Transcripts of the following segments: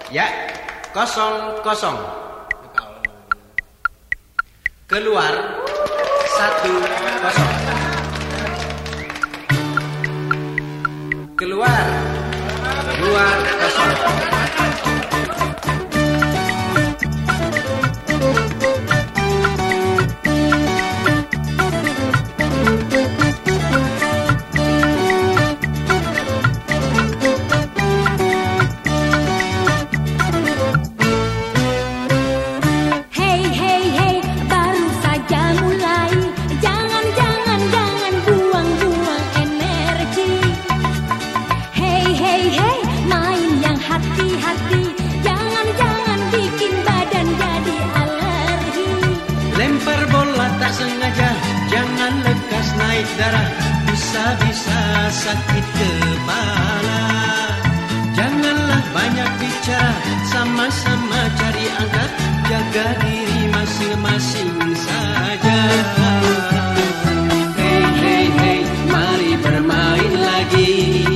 Ya, 0-0. Keluar 1-0. Keluar 2-0. Lempar bola tak sengaja, jangan lekas naik darah, bisa-bisa sakit kepala. Janganlah banyak bicara, sama-sama cari angka, jaga diri masing-masing saja. Hey, hey, hey, mari bermain lagi.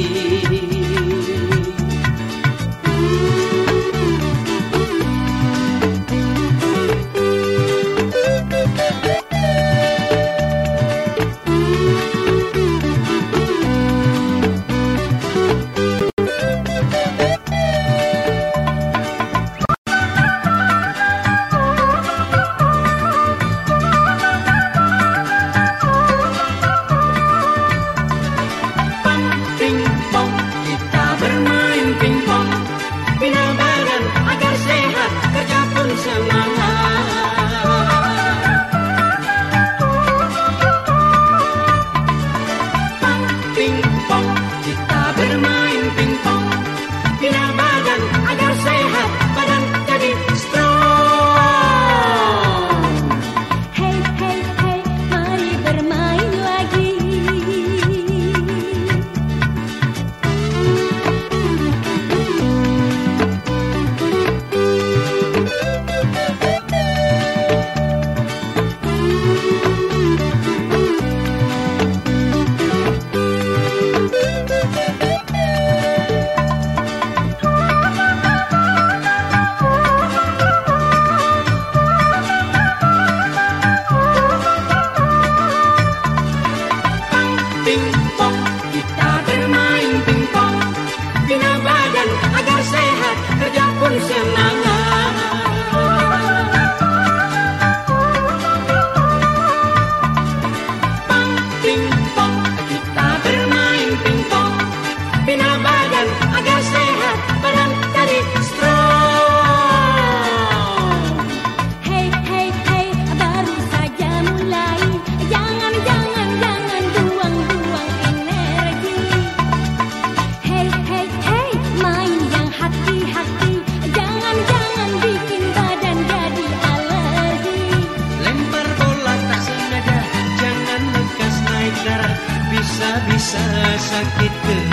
Bisa sakit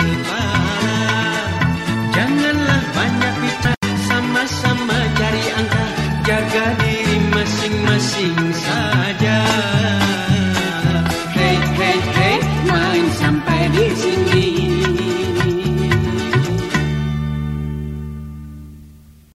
kepala. Janganlah banyak bicara, sama-sama cari angka, jaga diri masing-masing saja. Hey, hey, hey, main sampai di sini.